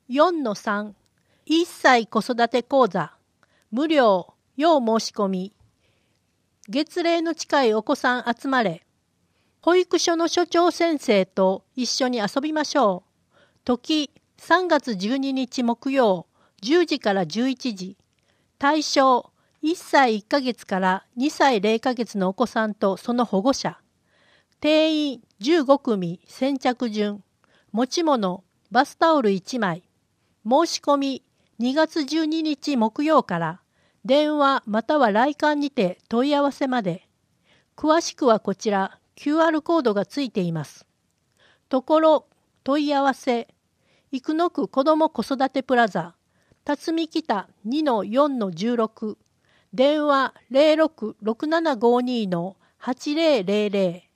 4-3 1歳子育て講座無料要申し込み。月齢の近いお子さん集まれ。保育所の所長先生と一緒に遊びましょう。時3月12日木曜10時から11時。対象1歳1ヶ月から2歳0ヶ月のお子さんとその保護者。定員15組先着順。持ち物バスタオル1枚。申し込み2月12日木曜から。電話または来館にて問い合わせまで。詳しくはこちら QR コードがついています。ところ問い合わせ生野区子ども子育てプラザ辰巳北 2-4-16 電話 066752-8000